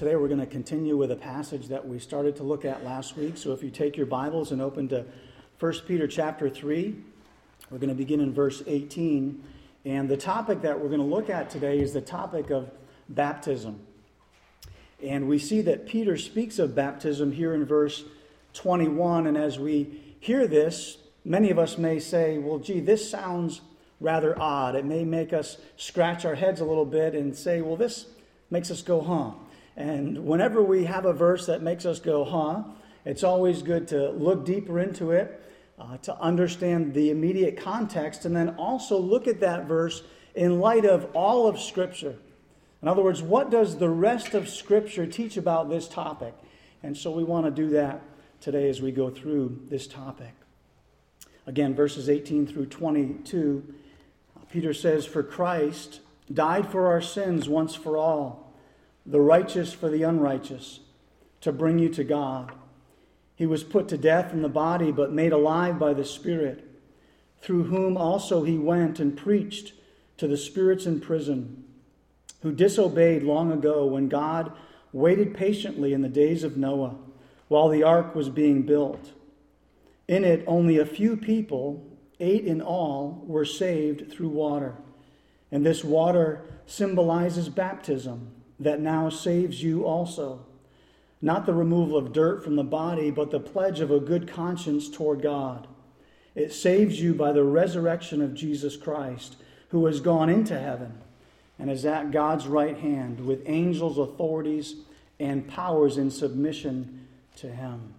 Today we're going to continue with a passage that we started to look at last week. So if you take your Bibles and open to 1 Peter chapter 3, we're going to begin in verse 18. And the topic that we're going to look at today is the topic of baptism. And we see that Peter speaks of baptism here in verse 21. And as we hear this, many of us may say, well, gee, this sounds rather odd. It may make us scratch our heads a little bit and say, well, this makes us go, huh? And whenever we have a verse that makes us go, huh, it's always good to look deeper into it, to understand the immediate context, and then also look at that verse in light of all of Scripture. In other words, what does the rest of Scripture teach about this topic? And so we want to do that today as we go through this topic. Again, verses 18 through 22, Peter says, "For Christ died for our sins once for all, the righteous for the unrighteous, to bring you to God. He was put to death in the body, but made alive by the Spirit, through whom also he went and preached to the spirits in prison, who disobeyed long ago when God waited patiently in the days of Noah, while the ark was being built. In it only a few people, 8 in all, were saved through water. And this water symbolizes baptism, that now saves you also. Not the removal of dirt from the body, but the pledge of a good conscience toward God. It saves you by the resurrection of Jesus Christ, who has gone into heaven and is at God's right hand, with angels, authorities, and powers in submission to him."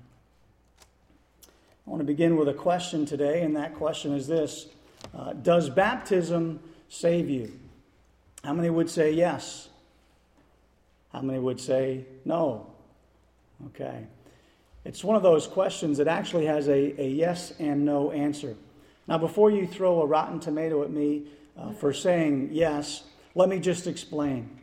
I want to begin with a question today, and that question is this. Does baptism save you? How many would say yes? How many would say no? Okay. It's one of those questions that actually has a yes and no answer. Now, before you throw a rotten tomato at me for saying yes, let me just explain.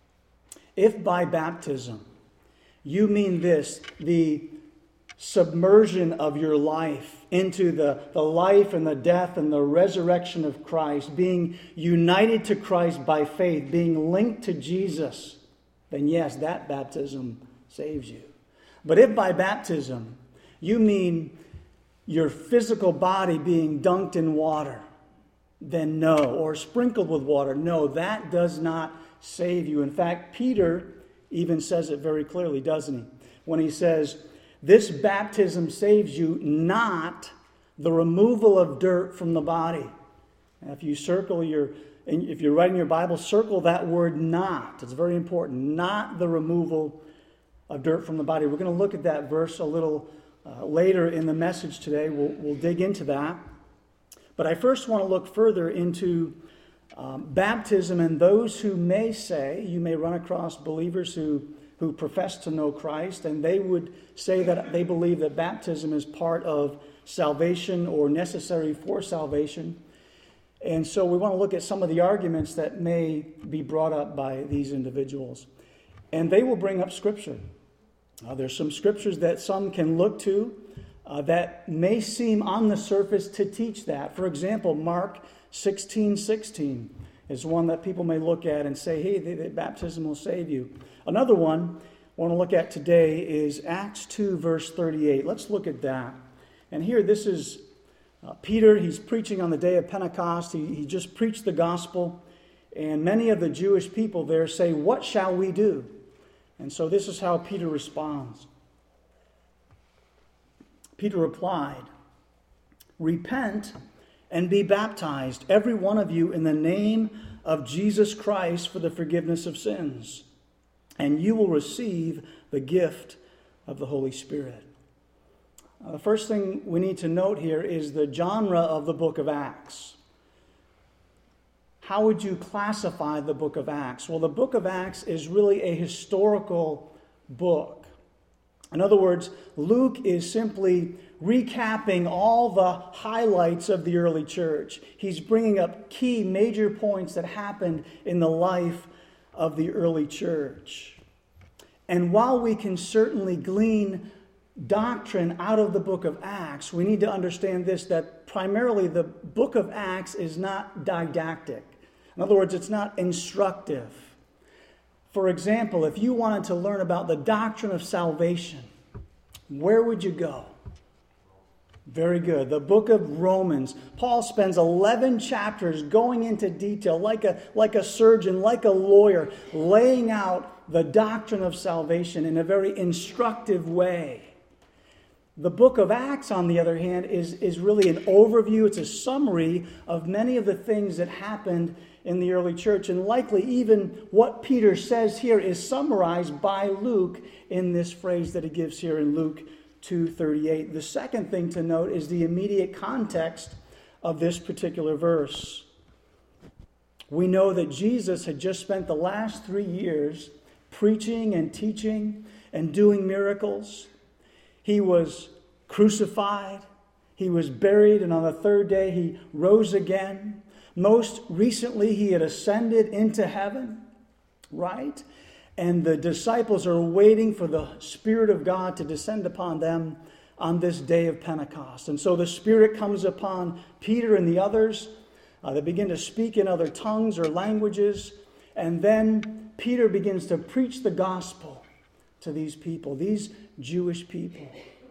If by baptism you mean this, the submersion of your life into the life and the death and the resurrection of Christ, being united to Christ by faith, being linked to Jesus, then yes, that baptism saves you. But if by baptism you mean your physical body being dunked in water, then no, or sprinkled with water, no, that does not save you. In fact, Peter even says it very clearly, doesn't he? When he says, this baptism saves you, not the removal of dirt from the body. Now, if you're writing your Bible, circle that word not. It's very important. Not the removal of dirt from the body. We're going to look at that verse a little later in the message today. We'll dig into that. But I first want to look further into baptism and those who may say, you may run across believers who profess to know Christ, and they would say that they believe that baptism is part of salvation or necessary for salvation. And so we want to look at some of the arguments that may be brought up by these individuals. And they will bring up Scripture. There's some Scriptures that some can look to that may seem on the surface to teach that. For example, Mark 16:16 is one that people may look at and say, hey, the baptism will save you. Another one I want to look at today is Acts 2, verse 38. Let's look at that. And here, this is Peter. He's preaching on the day of Pentecost. He just preached the gospel. And many of the Jewish people there say, what shall we do? And so this is how Peter responds. Peter replied, repent and be baptized, every one of you, in the name of Jesus Christ for the forgiveness of sins, and you will receive the gift of the Holy Spirit. The first thing we need to note here is the genre of the book of Acts. How would you classify the book of Acts? Well, the book of Acts is really a historical book. In other words, Luke is simply recapping all the highlights of the early church. He's bringing up key major points that happened in the life of the early church. And while we can certainly glean doctrine out of the book of Acts, we need to understand this, that primarily the book of Acts is not didactic. In other words, it's not instructive. For example, if you wanted to learn about the doctrine of salvation, where would you go? Very good. The book of Romans. Paul spends 11 chapters going into detail, like a surgeon, like a lawyer, laying out the doctrine of salvation in a very instructive way. The book of Acts, on the other hand, is really an overview. It's a summary of many of the things that happened in the early church. And likely even what Peter says here is summarized by Luke in this phrase that he gives here in Luke 2:38. The second thing to note is the immediate context of this particular verse. We know that Jesus had just spent the last 3 years preaching and teaching and doing miracles. He was crucified, he was buried, and on the third day he rose again. Most recently, he had ascended into heaven, right? And the disciples are waiting for the Spirit of God to descend upon them on this day of Pentecost. And so the Spirit comes upon Peter and the others. They begin to speak in other tongues or languages. And then Peter begins to preach the gospel to these people, these Jewish people.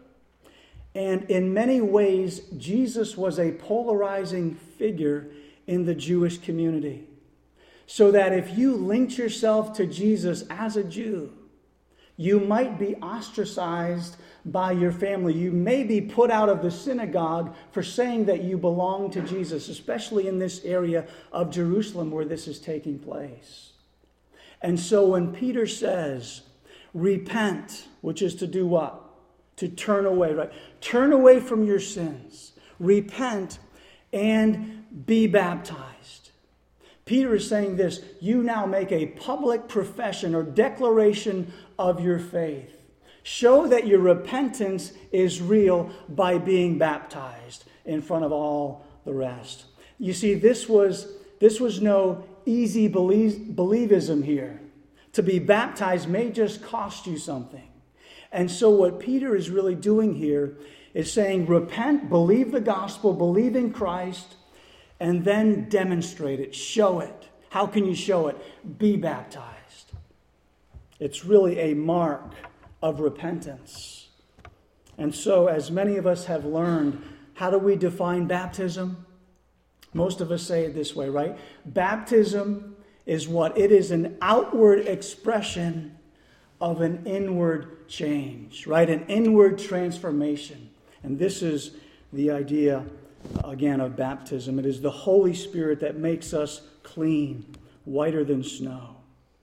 And in many ways, Jesus was a polarizing figure in the Jewish community. So that if you linked yourself to Jesus as a Jew, you might be ostracized by your family. You may be put out of the synagogue for saying that you belong to Jesus, especially in this area of Jerusalem where this is taking place. And so when Peter says, repent, which is to do what? To turn away, right? Turn away from your sins. Repent and be baptized. Peter is saying this: you now make a public profession or declaration of your faith. Show that your repentance is real by being baptized in front of all the rest. You see, this was no easy believism here. To be baptized may just cost you something. And so what Peter is really doing here is saying, repent, believe the gospel, believe in Christ, and then demonstrate it, show it. How can you show it? Be baptized. It's really a mark of repentance. And so, as many of us have learned, how do we define baptism? Most of us say it this way, right? Baptism is what? It is an outward expression of an inward change, right? An inward transformation. And this is the idea, again, of baptism. It is the Holy Spirit that makes us clean, whiter than snow.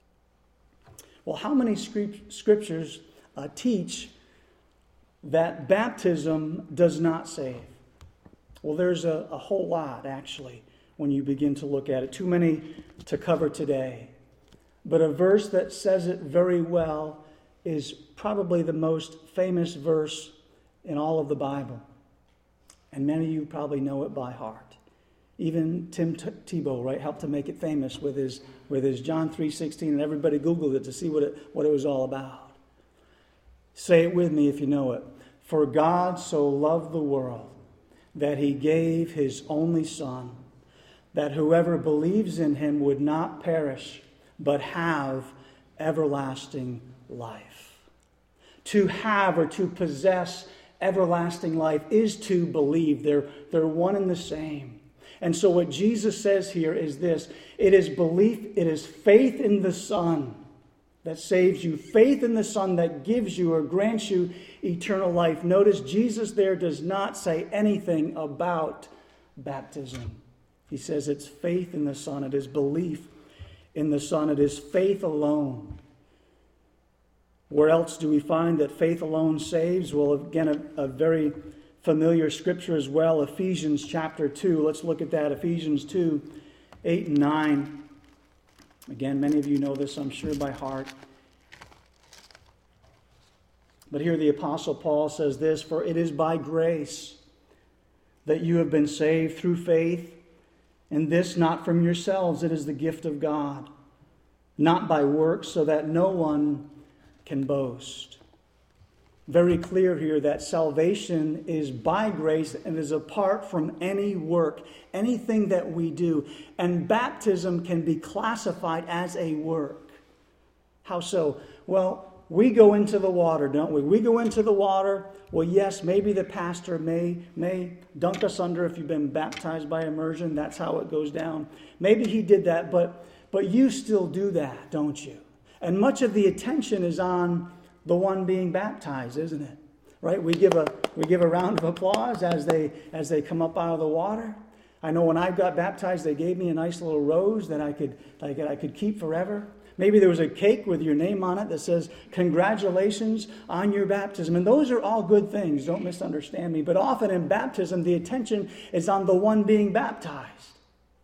Well, how many scriptures teach that baptism does not save? Well, there's a whole lot, actually, when you begin to look at it. Too many to cover today. But a verse that says it very well is probably the most famous verse in all of the Bible. And many of you probably know it by heart. Even Tim Tebow, right, helped to make it famous with his John 3:16, and everybody Googled it to see what it was all about. Say it with me if you know it. For God so loved the world that he gave his only Son, that whoever believes in him would not perish, but have everlasting life. To have or to possess everlasting life is to believe. They're one and the same. And so what Jesus says here is this: it is belief, it is faith in the Son that saves you, faith in the Son that gives you or grants you eternal life. Notice Jesus there does not say anything about baptism. He says it's faith in the Son, it is belief in the Son, it is faith alone. Where else do we find that faith alone saves? Well, again, a very familiar scripture as well, Ephesians chapter 2. Let's look at that, Ephesians 2, 8 and 9. Again, many of you know this, I'm sure, by heart. But here the Apostle Paul says this: for it is by grace that you have been saved through faith, and this not from yourselves, it is the gift of God, not by works, so that no one can boast. Very clear here that salvation is by grace and is apart from any work, anything that we do. And baptism can be classified as a work. How so? Well, we go into the water, don't we? We go into the water. Well, yes, maybe the pastor may dunk us under if you've been baptized by immersion. That's how it goes down. Maybe he did that, but you still do that, don't you? And much of the attention is on the one being baptized, isn't it? Right? We give a round of applause as they come up out of the water. I know when I got baptized, they gave me a nice little rose that I could keep forever. Maybe there was a cake with your name on it that says, "Congratulations on your baptism." And those are all good things. Don't misunderstand me. But often in baptism, the attention is on the one being baptized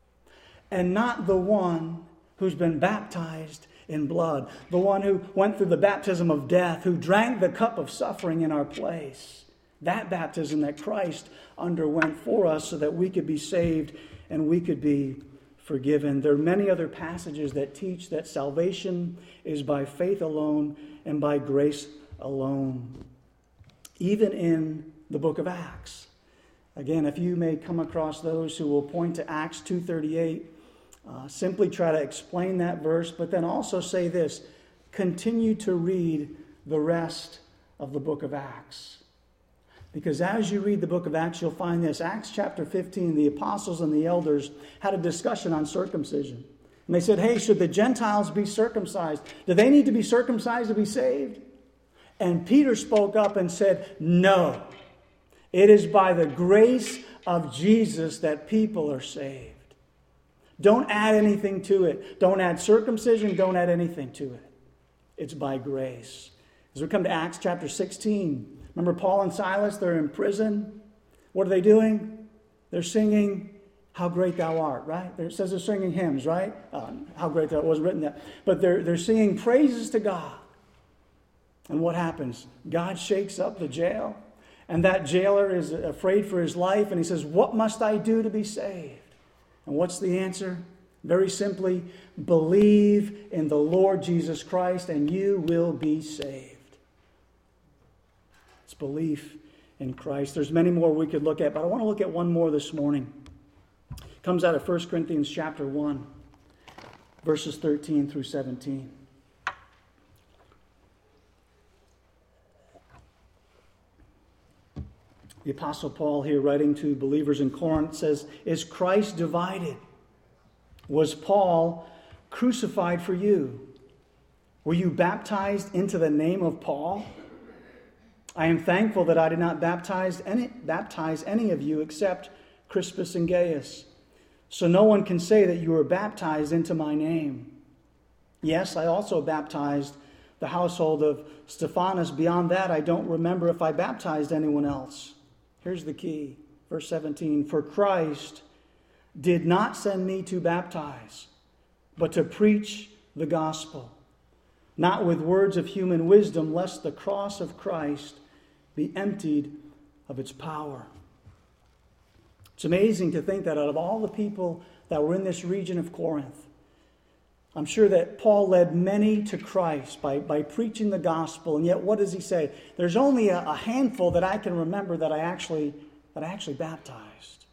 and not the one who's been baptized in blood, the one who went through the baptism of death, who drank the cup of suffering in our place. That baptism that Christ underwent for us so that we could be saved and we could be forgiven. There are many other passages that teach that salvation is by faith alone and by grace alone. Even in the book of Acts. Again, if you may come across those who will point to Acts 2:38, simply try to explain that verse, but then also say this: continue to read the rest of the book of Acts. Because as you read the book of Acts, you'll find this. Acts chapter 15, the apostles and the elders had a discussion on circumcision. And they said, hey, should the Gentiles be circumcised? Do they need to be circumcised to be saved? And Peter spoke up and said, no. It is by the grace of Jesus that people are saved. Don't add anything to it. Don't add circumcision. Don't add anything to it. It's by grace. As we come to Acts chapter 16, remember Paul and Silas, they're in prison. What are they doing? They're singing, "How Great Thou Art," right? It says they're singing hymns, right? How great that wasn't written that. But they're singing praises to God. And what happens? God shakes up the jail. And that jailer is afraid for his life. And he says, what must I do to be saved? And what's the answer? Very simply, believe in the Lord Jesus Christ and you will be saved. It's belief in Christ. There's many more we could look at, but I want to look at one more this morning. It comes out of 1 Corinthians chapter 1, verses 13 through 17. The Apostle Paul here, writing to believers in Corinth, says, is Christ divided? Was Paul crucified for you? Were you baptized into the name of Paul? I am thankful that I did not baptize any of you except Crispus and Gaius. So no one can say that you were baptized into my name. Yes, I also baptized the household of Stephanas. Beyond that, I don't remember if I baptized anyone else. Here's the key. Verse 17. For Christ did not send me to baptize, but to preach the gospel, not with words of human wisdom, lest the cross of Christ be emptied of its power. It's amazing to think that out of all the people that were in this region of Corinth, I'm sure that Paul led many to Christ by preaching the gospel. And yet what does he say? There's only a handful that I can remember that I actually baptized.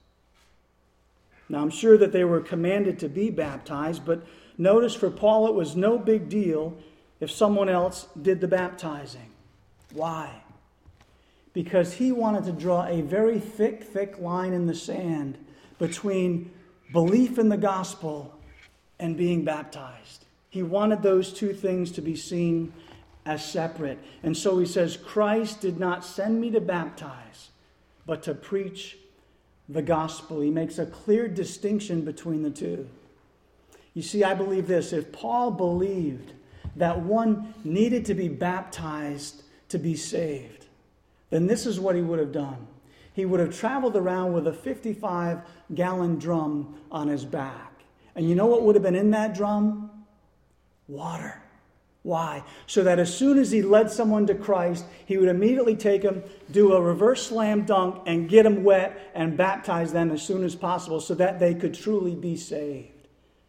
Now I'm sure that they were commanded to be baptized, but notice for Paul it was no big deal if someone else did the baptizing. Why? Because he wanted to draw a very thick line in the sand between belief in the gospel and being baptized. He wanted those two things to be seen as separate. And so he says, Christ did not send me to baptize, but to preach the gospel. He makes a clear distinction between the two. You see, I believe this. If Paul believed that one needed to be baptized to be saved, then this is what he would have done. He would have traveled around with a 55-gallon drum on his back. And you know what would have been in that drum? Water. Why? So that as soon as he led someone to Christ, he would immediately take them, do a reverse slam dunk, and get them wet and baptize them as soon as possible so that they could truly be saved.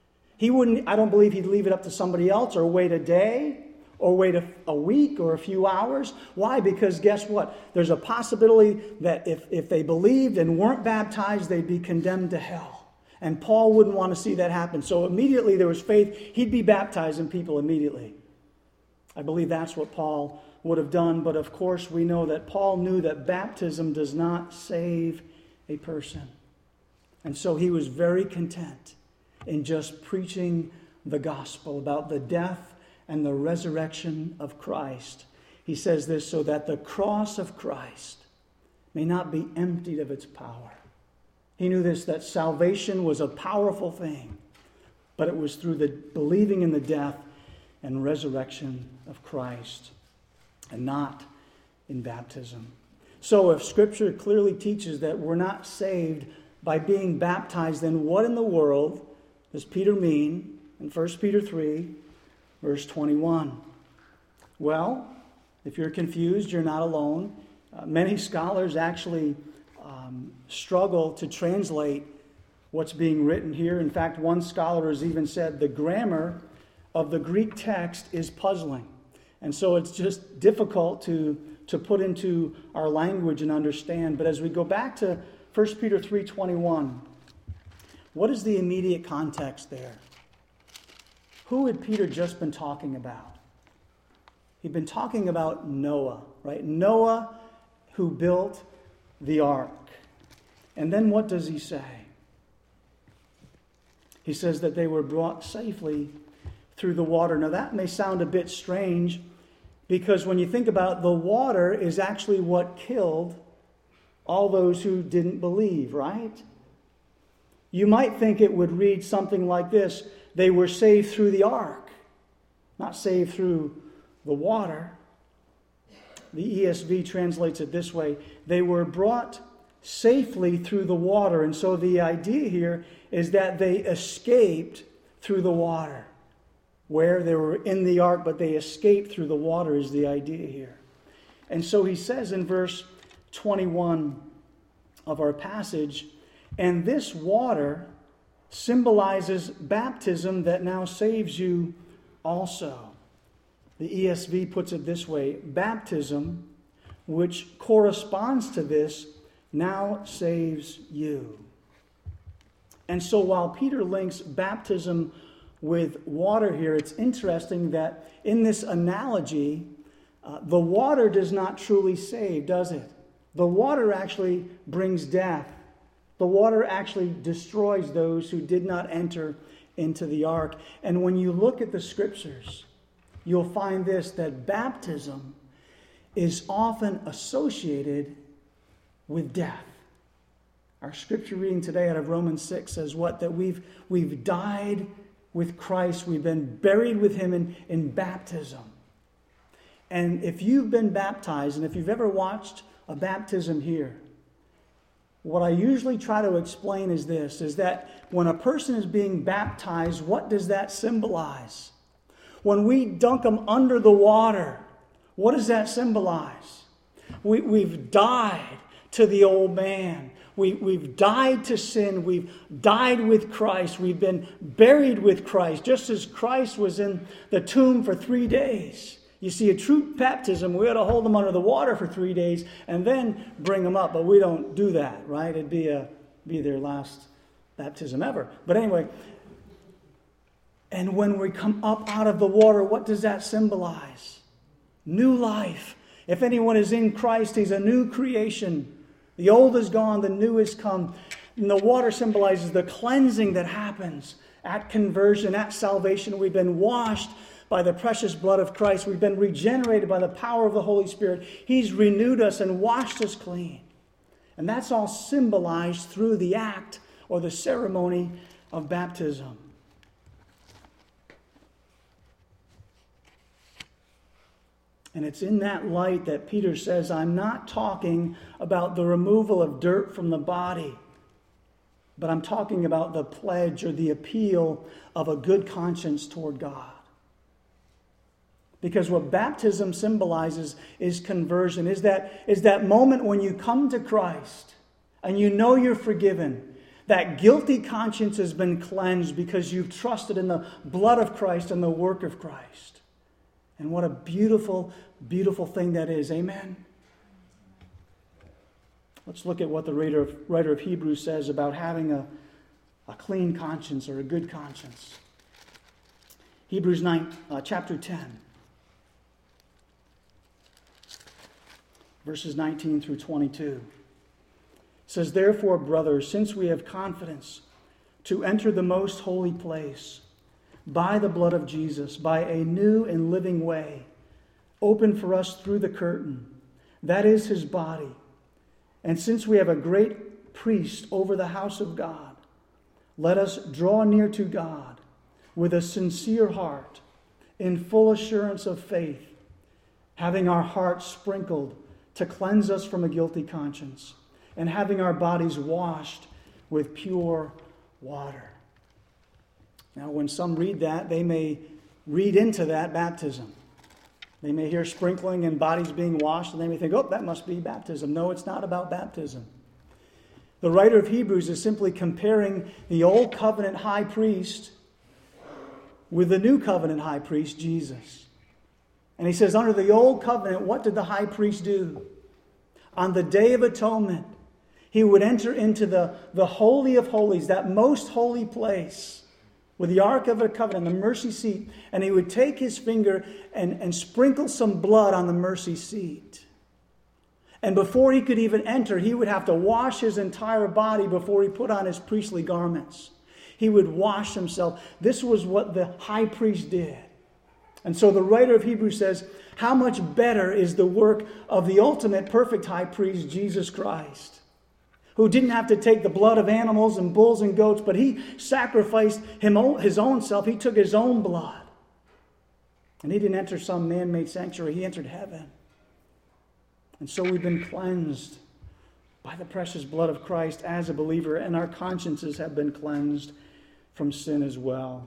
I don't believe he'd leave it up to somebody else or wait a day or wait a week or a few hours. Why? Because guess what? There's a possibility that if they believed and weren't baptized, they'd be condemned to hell. And Paul wouldn't want to see that happen. So immediately there was faith. He'd be baptizing people immediately. I believe that's what Paul would have done, but of course we know that Paul knew that baptism does not save a person. And so he was very content in just preaching the gospel about the death and the resurrection of Christ. He says this, so that the cross of Christ may not be emptied of its power. He knew this, that salvation was a powerful thing, but it was through the believing in the death and resurrection of Christ, and not in baptism. So if Scripture clearly teaches that we're not saved by being baptized, then what in the world does Peter mean in 1 Peter 3, verse 21? Well, if you're confused, you're not alone. Many scholars actually struggle to translate what's being written here. In fact, one scholar has even said the grammar of the Greek text is puzzling. And so it's just difficult to put into our language and understand. But as we go back to 1 Peter 3:21, what is the immediate context there? Who had Peter just been talking about? He'd been talking about Noah, right? Noah who built the ark. And then what does he say? He says that they were brought safely through the water. Now that may sound a bit strange, because when you think about it, the water is actually what killed all those who didn't believe, right? You might think it would read something like this: they were saved through the ark, not saved through the water. The ESV translates it this way: they were brought safely through the water. And so the idea here is that they escaped through the water. Where they were in the ark, but they escaped through the water is the idea here. And so he says in verse 21 of our passage, and this water symbolizes baptism that now saves you also. The ESV puts it this way: baptism, which corresponds to this, now saves you. And so while Peter links baptism with water here, it's interesting that in this analogy, the water does not truly save, does it? The water actually brings death. The water actually destroys those who did not enter into the ark. And when you look at the Scriptures, you'll find this, that baptism is often associated with death. Our Scripture reading today out of Romans 6 says what? That we've died with Christ. We've been buried with Him in baptism. And if you've been baptized, and if you've ever watched a baptism here, what I usually try to explain is this, is that when a person is being baptized, what does that symbolize? When we dunk them under the water, what does that symbolize? We've died to the old man. We've died to sin. We've died with Christ. We've been buried with Christ, just as Christ was in the tomb for 3 days. You see, a true baptism, we ought to hold them under the water for 3 days and then bring them up. But we don't do that, right? It'd be their last baptism ever. But anyway, and when we come up out of the water, what does that symbolize? New life. If anyone is in Christ, he's a new creation. The old is gone, the new has come. And the water symbolizes the cleansing that happens at conversion, at salvation. We've been washed by the precious blood of Christ. We've been regenerated by the power of the Holy Spirit. He's renewed us and washed us clean. And that's all symbolized through the act or the ceremony of baptism. And it's in that light that Peter says, I'm not talking about the removal of dirt from the body, but I'm talking about the pledge or the appeal of a good conscience toward God. Because what baptism symbolizes is conversion, is that moment when you come to Christ and you know you're forgiven. That guilty conscience has been cleansed because you've trusted in the blood of Christ and the work of Christ. And what a beautiful, beautiful thing that is. Amen? Let's look at what the writer of Hebrews says about having a clean conscience or a good conscience. Hebrews 9, chapter 10. verses 19 through 22. It says, "Therefore, brothers, since we have confidence to enter the most holy place by the blood of Jesus, by a new and living way, open for us through the curtain, that is his body. And since we have a great priest over the house of God, let us draw near to God with a sincere heart, in full assurance of faith, having our hearts sprinkled to cleanse us from a guilty conscience, and having our bodies washed with pure water." Now, when some read that, they may read into that baptism. They may hear sprinkling and bodies being washed, and they may think, oh, that must be baptism. No, it's not about baptism. The writer of Hebrews is simply comparing the old covenant high priest with the new covenant high priest, Jesus. And he says, under the old covenant, what did the high priest do? On the Day of Atonement, he would enter into the Holy of Holies, that most holy place, with the Ark of the Covenant, the mercy seat, and he would take his finger and sprinkle some blood on the mercy seat. And before he could even enter, he would have to wash his entire body before he put on his priestly garments. He would wash himself. This was what the high priest did. And so the writer of Hebrews says, how much better is the work of the ultimate perfect high priest, Jesus Christ, who didn't have to take the blood of animals and bulls and goats, but he sacrificed his own self. He took his own blood. And he didn't enter some man-made sanctuary. He entered heaven. And so we've been cleansed by the precious blood of Christ as a believer, and our consciences have been cleansed from sin as well.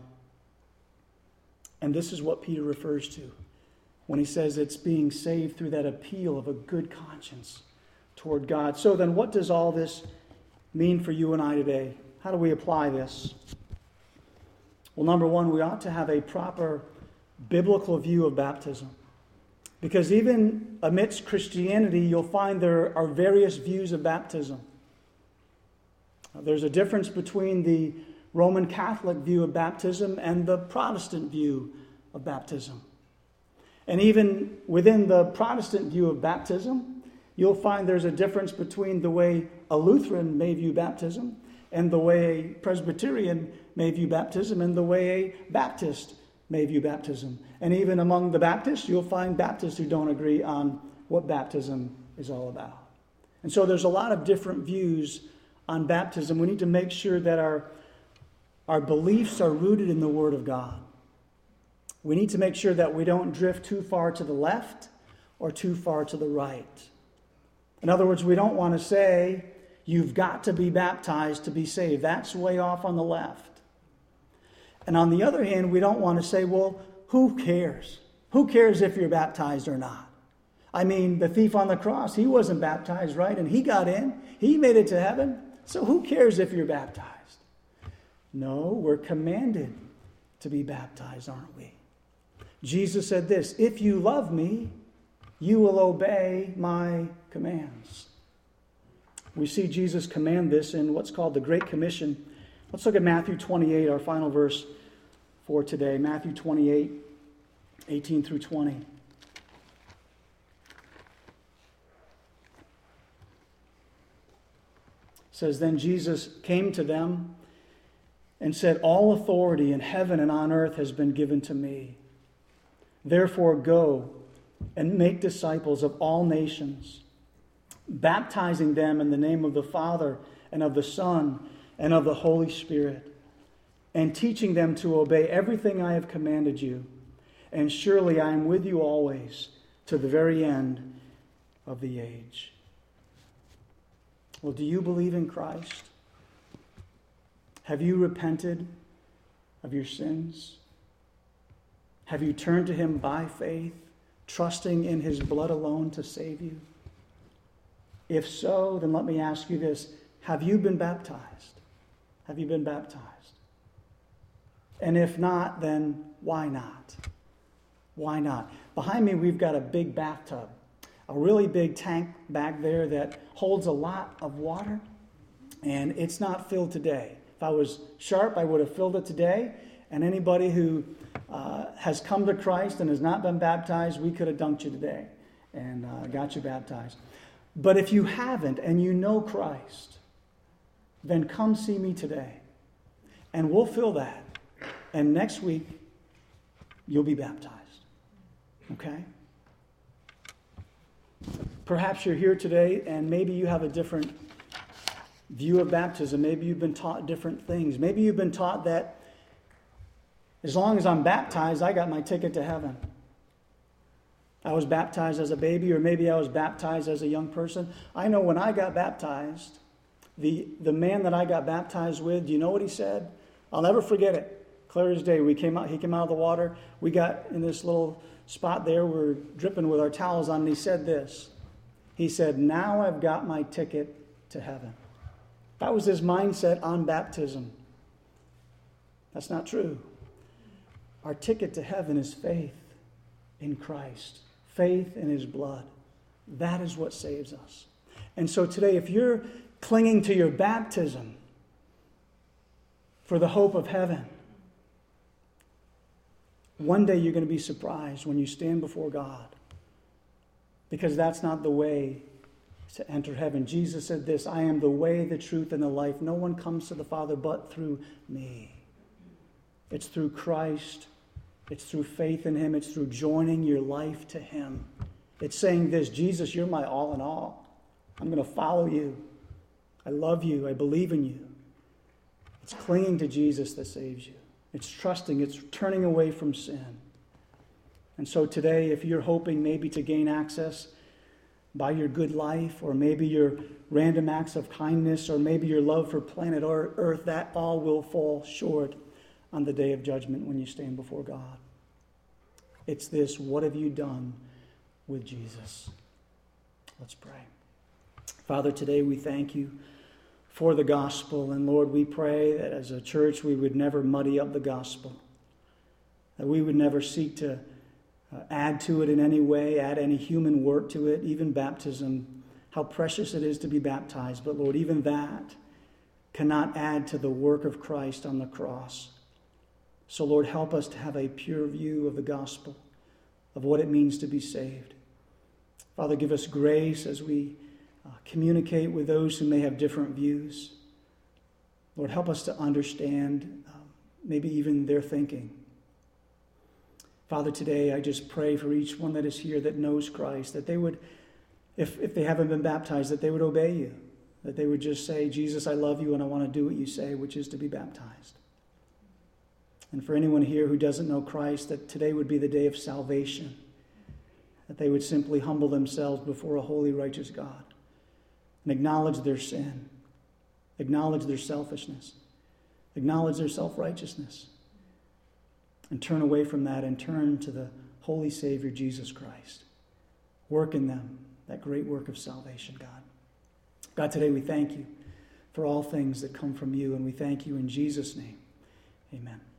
And this is what Peter refers to when he says it's being saved through that appeal of a good conscience toward God. So then, what does all this mean for you and I today? How do we apply this? Well, number one, we ought to have a proper biblical view of baptism. Because even amidst Christianity, you'll find there are various views of baptism. There's a difference between the Roman Catholic view of baptism and the Protestant view of baptism. And even within the Protestant view of baptism, you'll find there's a difference between the way a Lutheran may view baptism and the way a Presbyterian may view baptism and the way a Baptist may view baptism. And even among the Baptists, you'll find Baptists who don't agree on what baptism is all about. And so there's a lot of different views on baptism. We need to make sure that our beliefs are rooted in the Word of God. We need to make sure that we don't drift too far to the left or too far to the right. In other words, we don't want to say, you've got to be baptized to be saved. That's way off on the left. And on the other hand, we don't want to say, well, who cares? Who cares if you're baptized or not? I mean, the thief on the cross, he wasn't baptized, right? And he got in. He made it to heaven. So who cares if you're baptized? No, we're commanded to be baptized, aren't we? Jesus said this, if you love me, you will obey my commands. We see Jesus command this in what's called the Great Commission. Let's look at Matthew 28, our final verse for today. Matthew 28, 18 through 20. It says, then Jesus came to them and said, all authority in heaven and on earth has been given to me. Therefore go and make disciples of all nations, baptizing them in the name of the Father and of the Son and of the Holy Spirit, and teaching them to obey everything I have commanded you. And surely I am with you always to the very end of the age. Well, do you believe in Christ? Have you repented of your sins? Have you turned to him by faith, trusting in his blood alone to save you? If so, then let me ask you this. Have you been baptized? Have you been baptized? And if not, then why not? Why not? Behind me, we've got a big bathtub, a really big tank back there that holds a lot of water, and it's not filled today. If I was sharp, I would have filled it today, and anybody who has come to Christ and has not been baptized, we could have dunked you today. and got you baptized. But if you haven't and you know Christ, then come see me today, and we'll fill that. And next week, you'll be baptized. Okay? Perhaps you're here today and maybe you have a different view of baptism. Maybe you've been taught different things. Maybe you've been taught that as long as I'm baptized, I got my ticket to heaven. I was baptized as a baby, or maybe I was baptized as a young person. I know when I got baptized, the man that I got baptized with, do you know what he said? I'll never forget it. Clear as day. He came out of the water. We got in this little spot there. We're dripping with our towels on, and he said this. He said, "Now I've got my ticket to heaven." That was his mindset on baptism. That's not true. Our ticket to heaven is faith in Christ, faith in his blood. That is what saves us. And so today, if you're clinging to your baptism for the hope of heaven, one day you're going to be surprised when you stand before God, because that's not the way to enter heaven. Jesus said this, "I am the way, the truth, and the life. No one comes to the Father but through me." It's through Christ. It's through faith in him. It's through joining your life to him. It's saying this, "Jesus, you're my all in all. I'm going to follow you. I love you. I believe in you." It's clinging to Jesus that saves you. It's trusting. It's turning away from sin. And so today, if you're hoping maybe to gain access by your good life, or maybe your random acts of kindness, or maybe your love for planet Earth, that all will fall short on the day of judgment when you stand before God. It's this, what have you done with Jesus? Let's pray. Father, today we thank you for the gospel. And Lord, we pray that as a church we would never muddy up the gospel, that we would never seek to add to it in any way, add any human work to it, even baptism, how precious it is to be baptized. But Lord, even that cannot add to the work of Christ on the cross. So Lord, help us to have a pure view of the gospel, of what it means to be saved. Father, give us grace as we communicate with those who may have different views. Lord, help us to understand maybe even their thinking. Father, today I just pray for each one that is here that knows Christ, that they would, if they haven't been baptized, that they would obey you, that they would just say, "Jesus, I love you and I want to do what you say," which is to be baptized. And for anyone here who doesn't know Christ, that today would be the day of salvation, that they would simply humble themselves before a holy, righteous God and acknowledge their sin, acknowledge their selfishness, acknowledge their self-righteousness, and turn away from that and turn to the holy Savior, Jesus Christ. Work in them that great work of salvation, God. God, today we thank you for all things that come from you, and we thank you in Jesus' name. Amen.